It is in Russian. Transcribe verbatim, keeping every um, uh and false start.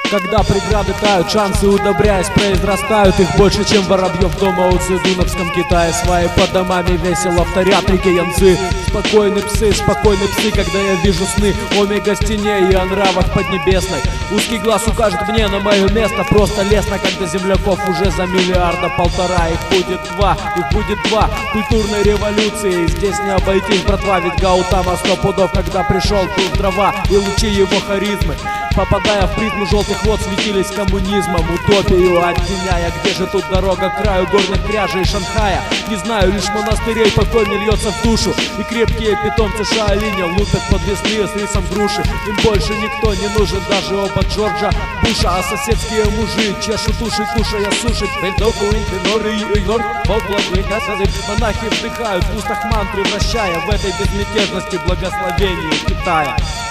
Когда преграды тают, шансы удобряясь произрастают. Их больше, чем воробьев дома у цидуновском Китае. Свои по домами весело вторят реке Янцзы. Спокойные псы, спокойные псы, когда я вижу сны о мегастене и о нравах поднебесной. Узкий глаз укажет мне на мое место. Просто лестно, когда земляков уже за миллиарда полтора. Их будет два, их будет два культурной революции. Здесь не обойтись, братва, ведь Гаутама сто пудов, когда пришел, был дрова и лучи его харизмы. Попадая в призму желтых вод, светились коммунизмом, утопию оттеняя. Где же тут дорога к краю горных кряжей Шанхая? Не знаю, лишь монастырей покой мне льется в душу. И крепкие питомцы Шаолиня лупят подвесные с рисом груши. Им больше никто не нужен, даже оба Джорджа Буша. А соседские мужи чешут уши, кушая суши. Монахи вздыхают в устах мантры, вращая в этой безмятежности благословение Китая.